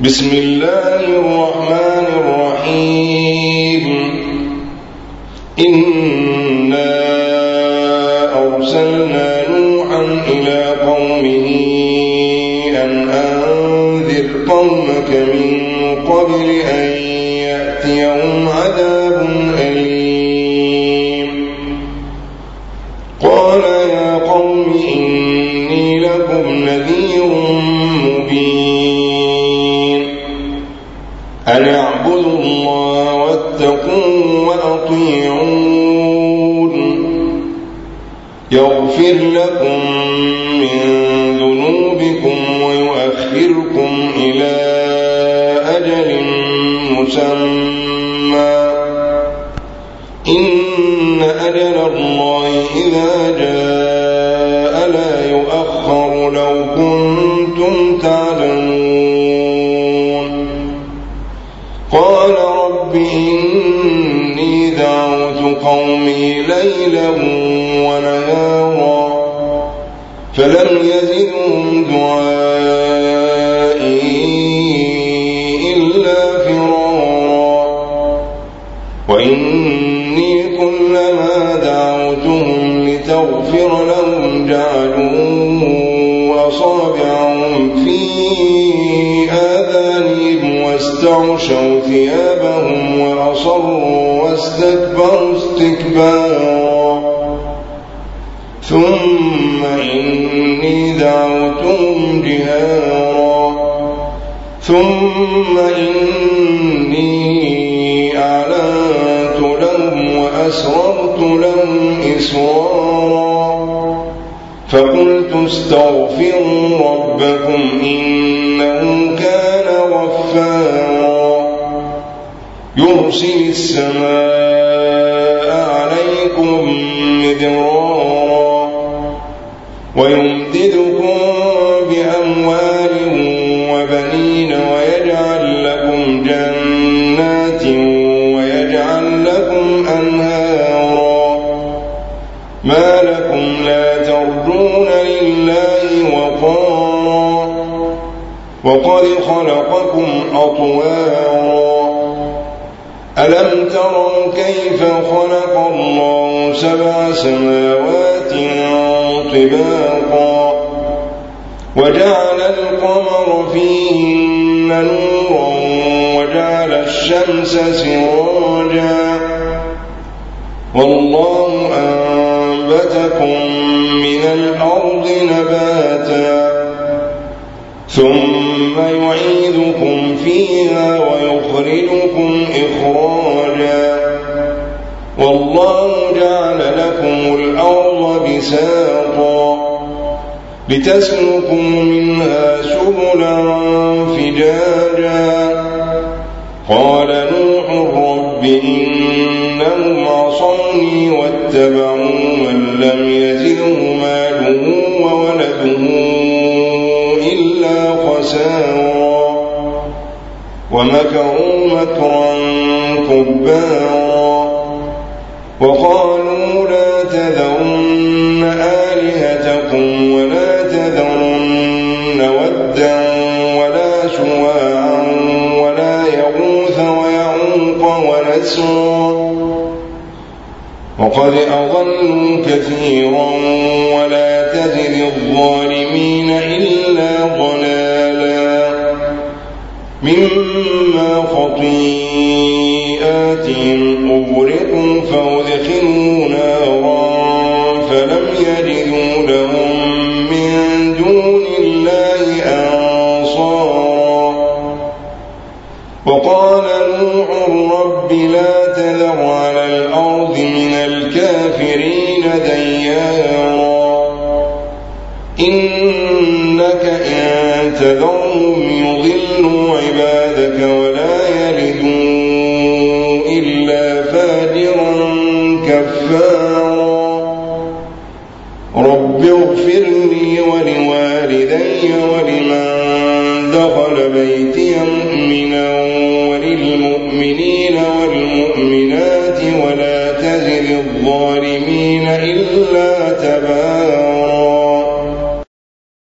بسم الله الرحمن الرحيم إنا أرسلنا نوحا إلى قومه أن أنذر قومك من قبل أن يأتيهم عذاب أليم قال يا قوم إني لكم نذير مبين أن اعبدوا الله واتقوه وأطيعون يغفر لكم من ذنوبكم ويؤخركم إلى أجل مسمى إن أجل الله إذا جاء لا يؤخر لو كنتم تعلمون قال رب إني دعوت قومي ليلا ونهارا فلم يزدهم دعائي إلا فرارا وإني كلما دعوتهم لتغفر لهم جعلوا أصابعهم في آذانهم واستغشوا ثيابهم وأصروا واستكبروا استكبارا ثم إني دعوتهم جهارا ثم إني أعلنت لهم وأسررت لهم إسرارا فقلت استغفروا ربكم إنه كان غفارا يرسل السماء عليكم مدرارا ويمددكم بأموال وبنين ويجعل لكم جنات ويجعل لكم أنهارا ما لكم لا ترجون لله وقارا وقد خلقكم أطوارا ألم تروا كيف خلق الله 7 سماوات طباقا وجعل القمر فيهن نورا وجعل الشمس سراجا والله أنبتكم من الأرض نباتا ثم يعيدكم فيها ويخرجكم إخراجا والله جعل لكم الأرض بساطا لتسلكوا منها سبلا فجاجا قال نوح رب إنهم عصوني واتبعوا من لم يزده ماله وولده إلا خسارا ومكروا مكرا كبارا وقالوا لا تذرن آلهتكم ولا تذرن ودا ولا سواعا ولا يغوث ويعوق ونسرا وقد أضلوا كثيرا ولا تزد الظالمين إلا ضلالا مما خطيئاتهم أغرقوا فأدخلوا نارا فلم يجدوا لهم من دون الله أنصارا وقال نوح رب لا تذر على الأرض من الكافرين ديارا إنك إن تذرهم يضلوا عبادك ولا يلدوا إلا فاجرا كفارا رب اغفر لي ولوالدي ولمن دخل بيتي مؤمنا وللمؤمنين والمؤمنات ولا تزد الظالمين إلا تبارا